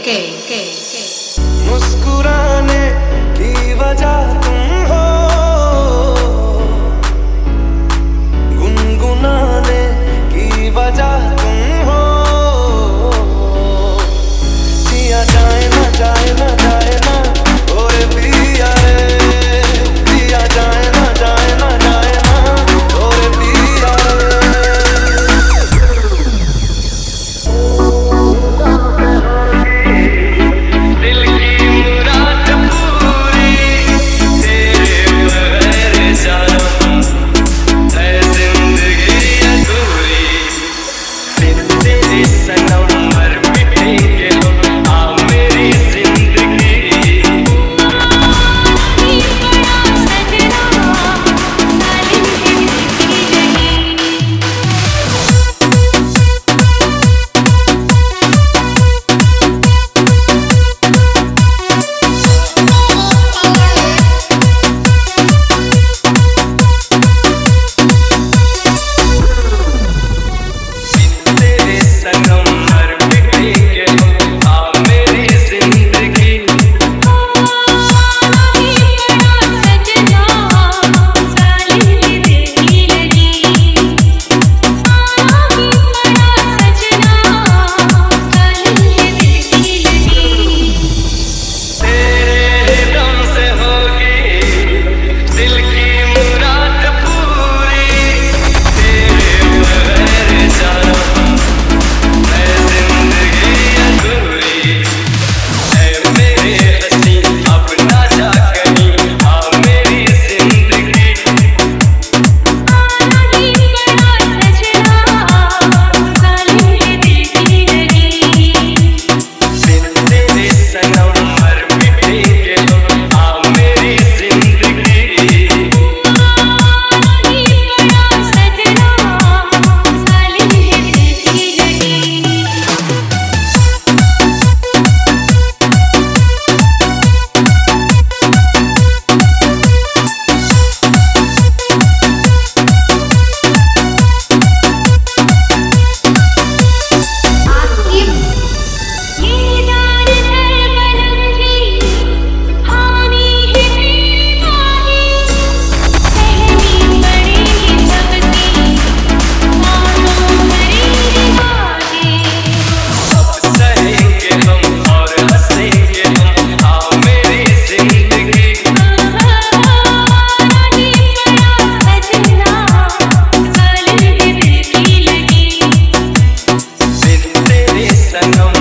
मुस्कुराने की वजह तुम हो, गुनगुनाने की वजह तुम हो। जिया जाए ना जाए ना जाए ना ओए पिया रे, जिया जाए ना जाए ना जाए ना ओए पिया रे। दिल की मुराद पूरी तेरे बगैर जानम, है जिंदगी अधूरी। बिन तेरे सनम मर मिटेंगे हम, आ मेरी जिंदगी। तेरे सनम मर मिटेंगे हम, आ मेरी जिंदगी। तेरे दम से होगी दिल की मुराद पूरी, तेरे बगैर जानम, है जिंदगी अधूरी। है मेरे हंसी अब ना जा कहीं, आ मेरी जिंदगी। बिन तेरे सनम मर मिटेंगे हम, आ मेरी जिंदगी। सहेंगे हम और हंसेंगे हम, आ मेरी जिंदगी। बिन तेरे सनम